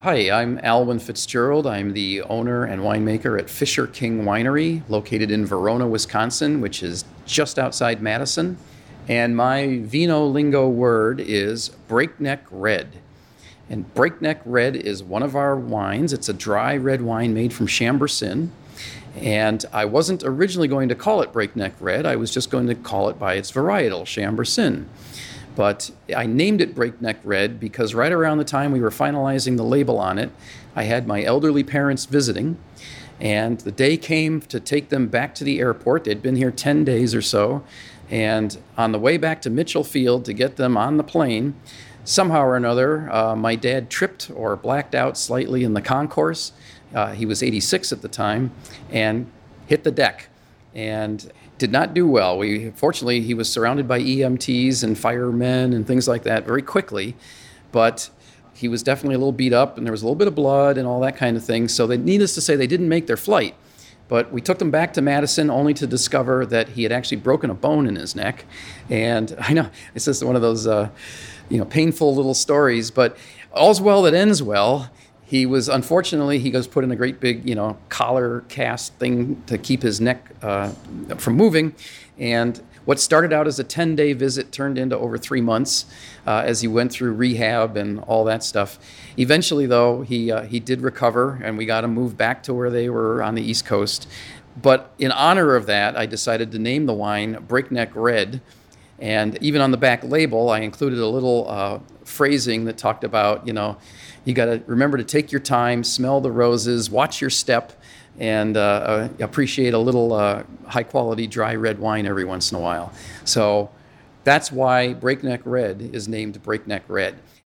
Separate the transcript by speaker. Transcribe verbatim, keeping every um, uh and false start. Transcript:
Speaker 1: Hi, I'm Alwyn Fitzgerald. I'm the owner and winemaker at Fisher King Winery, located in Verona, Wisconsin, which is just outside Madison. And my vino lingo word is breakneck red. And breakneck red is one of our wines. It's a dry red wine made from Chambourcin. And I wasn't originally going to call it breakneck red. I was just going to call it by its varietal, Chambourcin. But I named it Breakneck Red because right around the time we were finalizing the label on it, I had my elderly parents visiting, and the day came to take them back to the airport. They'd been here ten days or so, and on the way back to Mitchell Field to get them on the plane, somehow or another, uh, my dad tripped or blacked out slightly in the concourse. Uh, he was eighty-six at the time, and hit the deck. And did not do well. We fortunately he was surrounded by E M Ts and firemen and things like that very quickly, but he was definitely a little beat up, and there was a little bit of blood and all that kind of thing. So they, needless to say, they didn't make their flight. But we took them back to Madison only to discover that he had actually broken a bone in his neck. And I know it's just one of those uh, you know painful little stories, but all's well that ends well. He was, unfortunately, he was put in a great big, you know, collar cast thing to keep his neck uh, from moving. And what started out as a ten-day visit turned into over three months uh, as he went through rehab and all that stuff. Eventually, though, he uh, he did recover, and we got him moved back to where they were on the East Coast. But in honor of that, I decided to name the wine Breakneck Red. And even on the back label, I included a little uh, phrasing that talked about, you know, you got to remember to take your time, smell the roses, watch your step, and uh, uh, appreciate a little uh, high-quality dry red wine every once in a while. So that's why Breakneck Red is named Breakneck Red.